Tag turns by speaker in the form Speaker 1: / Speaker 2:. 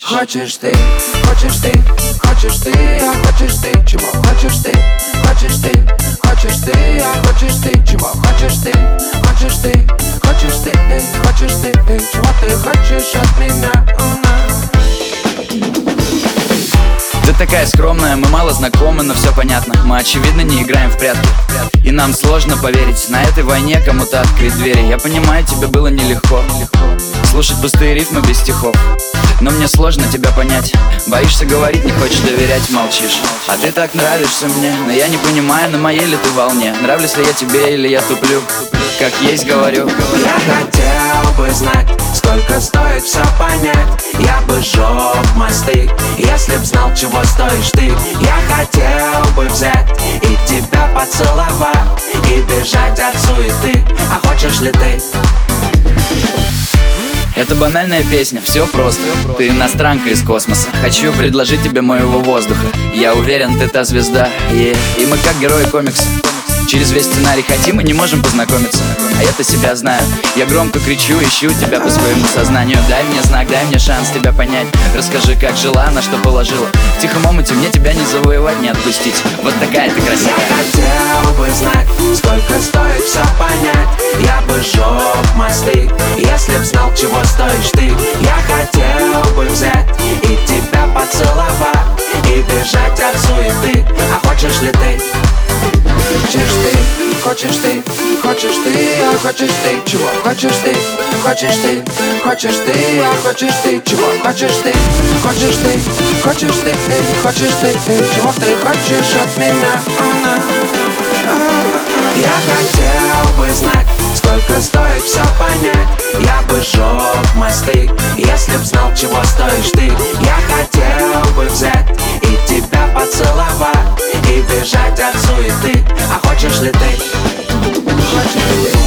Speaker 1: Хочешь ты, хочешь ты, хочешь ты, а хочешь ты, чего хочешь ты, хочешь ты, хочешь ты, а хочешь ты, чего хочешь ты, хочешь ты, хочешь ты, хочешь ты, чего ты хочешь от меня?
Speaker 2: Ты такая скромная, мы мало знакомы, но все понятно. Мы очевидно не играем в прятки. И нам сложно поверить, на этой войне кому-то открыть двери. Я понимаю, тебе было нелегко слушать пустые рифмы без стихов, но мне сложно тебя понять. Боишься говорить, не хочешь доверять, молчишь. А ты так нравишься мне, но я не понимаю, на моей ли ты волне. Нравлюсь ли я тебе или я туплю, как есть говорю.
Speaker 1: Я хотел бы знать, сколько стоит все понять. Я бы сжег мосты, если б знал, чего стоишь ты. Я хотел бы взять и тебя поцеловать, и бежать от суеты. А хочешь ли ты?
Speaker 2: Это банальная песня, все просто. Ты иностранка из космоса. Хочу предложить тебе моего воздуха. Я уверен, ты та звезда. И мы как герои комикса. Через весь сценарий хотим и не можем познакомиться. А я-то себя знаю. Я громко кричу, ищу тебя по своему сознанию. Дай мне знак, дай мне шанс тебя понять. Расскажи, как жила, на что положила. В тихом омуте мне тебя не завоевать, не отпустить. Вот такая ты красивая.
Speaker 1: Я хотел бы знать, сколько стоит все понять. Я бы сжег мосты, если б знал, чего стоишь ты. Я хотел бы взять и тебя поцеловать, и бежать от суеты. А хочешь ли ты? Хочешь ты, хочешь ты, хочешь ты, а хочешь ты, чего хочешь ты, хочешь ты, хочешь ты, а хочешь ты, чего хочешь ты, хочешь ты, хочешь ты, хочешь ты, чего ты хочешь от меня? Я хотел бы знать, сколько стоит все понять. Я бы сжег мосты, если б знал, чего стоишь ты. Я хотел бы взять и тебя поцеловать, и бежать от суеты. А хочешь ли ты? Хочешь ли ты?